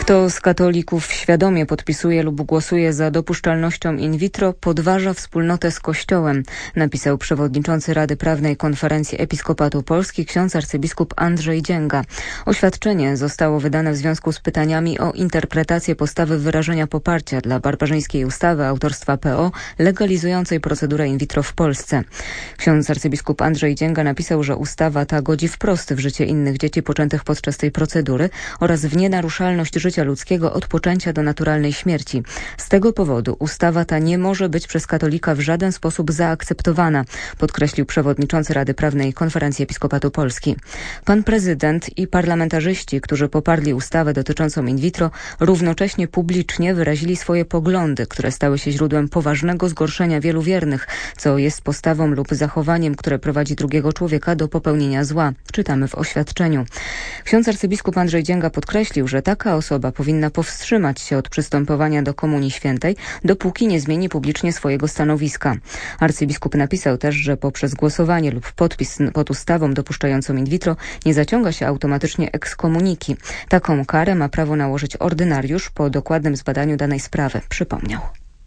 Kto z katolików świadomie podpisuje lub głosuje za dopuszczalnością in vitro, podważa wspólnotę z Kościołem, napisał przewodniczący Rady Prawnej Konferencji Episkopatu Polski ksiądz arcybiskup Andrzej Dzięga. Oświadczenie zostało wydane w związku z pytaniami o interpretację postawy wyrażenia poparcia dla barbarzyńskiej ustawy autorstwa PO legalizującej procedurę in vitro w Polsce. Ksiądz arcybiskup Andrzej Dzięga napisał, że ustawa ta godzi wprost w życie innych dzieci poczętych podczas tej procedury oraz w nienaruszalność życia ludzkiego od poczęcia do naturalnej śmierci. Z tego powodu ustawa ta nie może być przez katolika w żaden sposób zaakceptowana, podkreślił przewodniczący Rady Prawnej Konferencji Episkopatu Polski. Pan prezydent i parlamentarzyści, którzy poparli ustawę dotyczącą in vitro, równocześnie publicznie wyrazili swoje poglądy, które stały się źródłem poważnego zgorszenia wielu wiernych, co jest postawą lub zachowaniem, które prowadzi drugiego człowieka do popełnienia zła. Czytamy w oświadczeniu. Ksiądz arcybiskup Andrzej Dzięga podkreślił, że taka osoba powinna powstrzymać się od przystępowania do Komunii Świętej, dopóki nie zmieni publicznie swojego stanowiska. Arcybiskup napisał też, że poprzez głosowanie lub podpis pod ustawą dopuszczającą in vitro nie zaciąga się automatycznie ekskomuniki. Taką karę ma prawo nałożyć ordynariusz po dokładnym zbadaniu danej sprawy, przypomniał.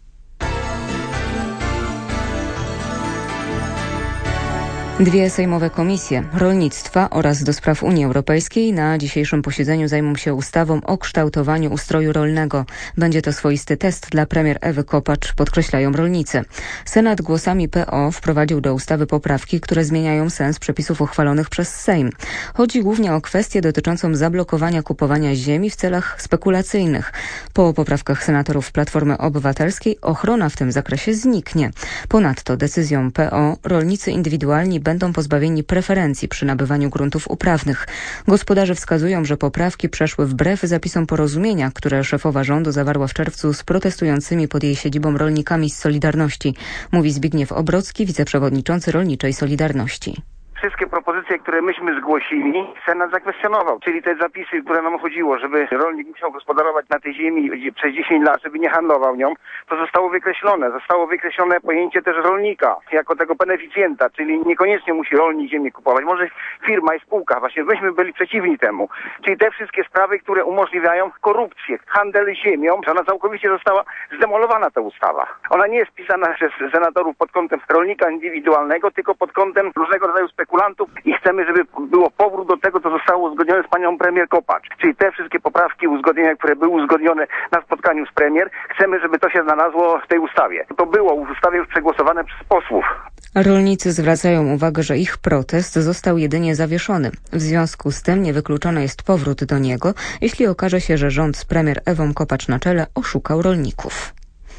Dwie sejmowe komisje rolnictwa oraz do spraw Unii Europejskiej na dzisiejszym posiedzeniu zajmą się ustawą o kształtowaniu ustroju rolnego. Będzie to swoisty test dla premier Ewy Kopacz, podkreślają rolnicy. Senat głosami PO wprowadził do ustawy poprawki, które zmieniają sens przepisów uchwalonych przez Sejm. Chodzi głównie o kwestię dotyczącą zablokowania kupowania ziemi w celach spekulacyjnych. Po poprawkach senatorów Platformy Obywatelskiej ochrona w tym zakresie zniknie. Ponadto decyzją PO rolnicy indywidualni będą pozbawieni preferencji przy nabywaniu gruntów uprawnych. Gospodarze wskazują, że poprawki przeszły wbrew zapisom porozumienia, które szefowa rządu zawarła w czerwcu z protestującymi pod jej siedzibą rolnikami z Solidarności, mówi Zbigniew Obrocki, wiceprzewodniczący Rolniczej Solidarności. Wszystkie propozycje, które myśmy zgłosili, Senat zakwestionował. Czyli te zapisy, które nam chodziło, żeby rolnik musiał gospodarować na tej ziemi przez 10 lat, żeby nie handlował nią, to zostało wykreślone. Zostało wykreślone pojęcie też rolnika jako tego beneficjenta, czyli niekoniecznie musi rolnik ziemię kupować. Może firma i spółka. Właśnie myśmy byli przeciwni temu. Czyli te wszystkie sprawy, które umożliwiają korupcję, handel ziemią, że ona całkowicie została zdemolowana, ta ustawa. Ona nie jest pisana przez senatorów pod kątem rolnika indywidualnego, tylko pod kątem różnego rodzaju spekulantów i chcemy, żeby było powrót do tego, co zostało uzgodnione z panią premier Kopacz. Czyli te wszystkie poprawki, uzgodnienia, które były uzgodnione na spotkaniu z premier, chcemy, żeby to się znalazło w tej ustawie. To było w ustawie już przegłosowane przez posłów. Rolnicy zwracają uwagę, że ich protest został jedynie zawieszony. W związku z tym niewykluczony jest powrót do niego, jeśli okaże się, że rząd z premier Ewą Kopacz na czele oszukał rolników.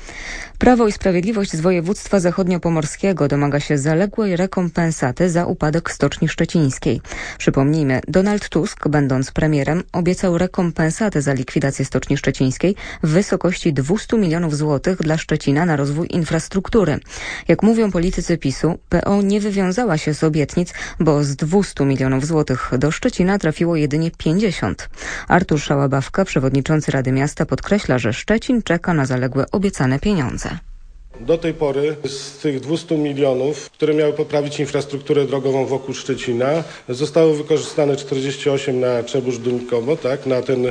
Prawo i Sprawiedliwość z województwa zachodniopomorskiego domaga się zaległej rekompensaty za upadek Stoczni Szczecińskiej. Przypomnijmy, Donald Tusk, będąc premierem, obiecał rekompensatę za likwidację Stoczni Szczecińskiej w wysokości 200 milionów złotych dla Szczecina na rozwój infrastruktury. Jak mówią politycy PiS-u, PO nie wywiązała się z obietnic, bo z 200 milionów złotych do Szczecina trafiło jedynie 50. Artur Szałabawka, przewodniczący Rady Miasta, podkreśla, że Szczecin czeka na zaległe obiecane pieniądze. Do tej pory z tych 200 milionów, które miały poprawić infrastrukturę drogową wokół Szczecina, zostało wykorzystane 48 na Trzebóż-Dunikowo, tak, na ten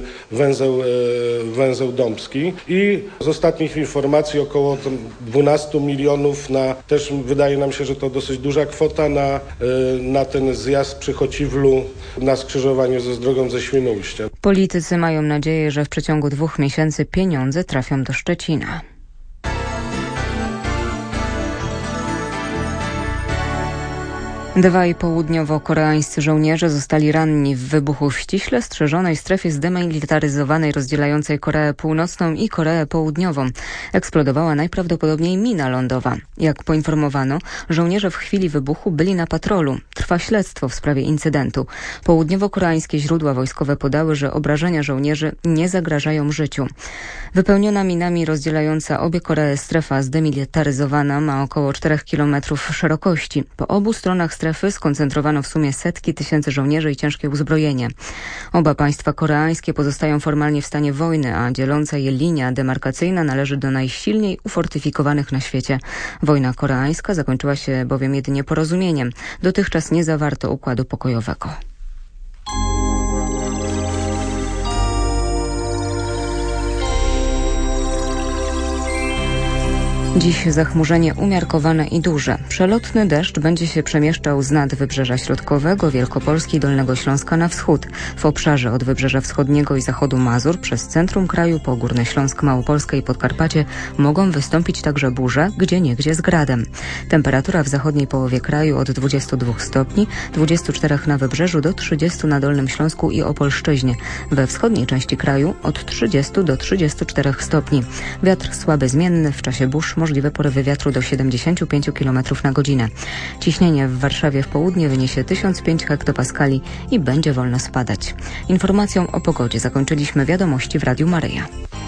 węzeł Dąbski i z ostatnich informacji około 12 milionów na, też wydaje nam się, że to dosyć duża kwota na ten zjazd przy Chociwlu na skrzyżowaniu z drogą ze Świnoujścia. Politycy mają nadzieję, że w przeciągu 2 miesięcy pieniądze trafią do Szczecina. Dwaj południowo-koreańscy żołnierze zostali ranni w wybuchu w ściśle strzeżonej strefie zdemilitaryzowanej rozdzielającej Koreę Północną i Koreę Południową. Eksplodowała najprawdopodobniej mina lądowa. Jak poinformowano, żołnierze w chwili wybuchu byli na patrolu. Trwa śledztwo w sprawie incydentu. Południowo-koreańskie źródła wojskowe podały, że obrażenia żołnierzy nie zagrażają życiu. Wypełniona minami rozdzielająca obie Koree strefa zdemilitaryzowana ma około 4 km szerokości. Po obu stronach strefy skoncentrowano w sumie setki tysięcy żołnierzy i ciężkie uzbrojenie. Oba państwa koreańskie pozostają formalnie w stanie wojny, a dzieląca je linia demarkacyjna należy do najsilniej ufortyfikowanych na świecie. Wojna koreańska zakończyła się bowiem jedynie porozumieniem. Dotychczas nie zawarto układu pokojowego. Dziś zachmurzenie umiarkowane i duże. Przelotny deszcz będzie się przemieszczał z nad Wybrzeża Środkowego, Wielkopolski i Dolnego Śląska na wschód. W obszarze od Wybrzeża Wschodniego i zachodu Mazur przez centrum kraju po Górny Śląsk, Małopolskę i Podkarpacie mogą wystąpić także burze, gdzieniegdzie z gradem. Temperatura w zachodniej połowie kraju od 22 stopni, 24 na Wybrzeżu do 30 na Dolnym Śląsku i Opolszczyźnie. We wschodniej części kraju od 30 do 34 stopni. Wiatr słaby zmienny, w czasie burz możliwe porywy wiatru do 75 km na godzinę. Ciśnienie w Warszawie w południe wyniesie 1005 hektopaskali i będzie wolno spadać. Informacją o pogodzie zakończyliśmy wiadomości w Radiu Maryja.